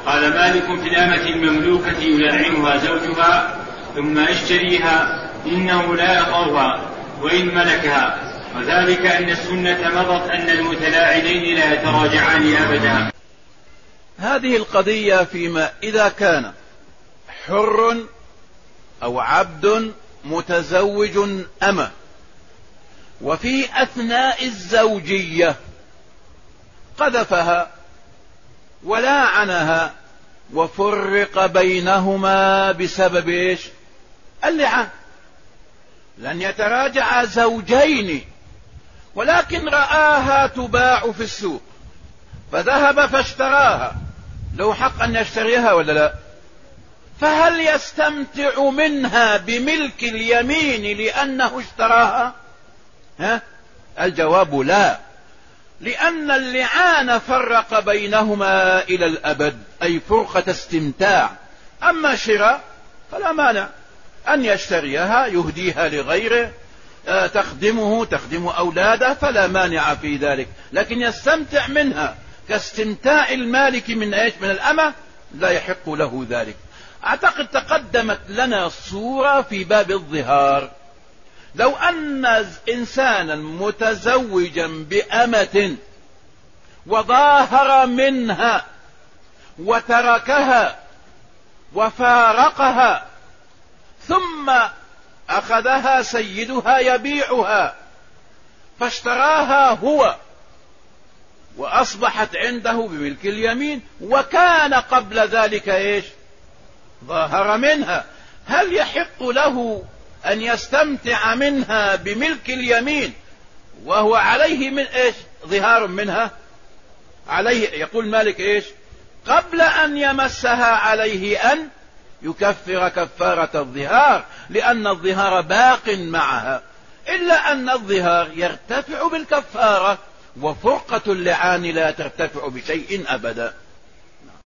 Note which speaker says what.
Speaker 1: قال مالك في الأمة المملوكة يلاعنها زوجها ثم يشتريها إنه لا يطأها وإن ملكها، وذلك أن السنة مضت أن المتلاعنين لا يتراجعان أبدا.
Speaker 2: هذه القضية فيما إذا كان حر أو عبد متزوج أمة وفي أثناء الزوجية قذفها ولاعنها وفرق بينهما بسبب إيش؟ اللعان. لن يتراجع زوجين، ولكن رآها تباع في السوق فذهب فاشتراها، له حق أن يشتريها ولا لا؟ فهل يستمتع منها بملك اليمين لأنه اشتراها؟ الجواب لا، لأن اللعان فرق بينهما إلى الأبد، أي فرقة استمتاع. أما شراء فلا مانع أن يشتريها يهديها لغيره، تخدم أولاده، فلا مانع في ذلك، لكن يستمتع منها كاستمتاع المالك من إيش؟ من الأمة، لا يحق له ذلك. أعتقد تقدمت لنا صورة في باب الظهار. لو أن إنسانا متزوجا بأمة وظاهر منها وتركها وفارقها ثم أخذها سيدها يبيعها فاشتراها هو وأصبحت عنده بملك اليمين، وكان قبل ذلك إيش؟ ظاهر منها، هل يحق له أن يستمتع منها بملك اليمين وهو عليه من إيش؟ ظهار منها عليه. يقول مالك إيش؟ قبل أن يمسها عليه أن يكفر كفارة الظهار، لأن الظهار باق معها، إلا أن الظهار يرتفع بالكفارة وفرقة اللعان لا ترتفع بشيء أبدا.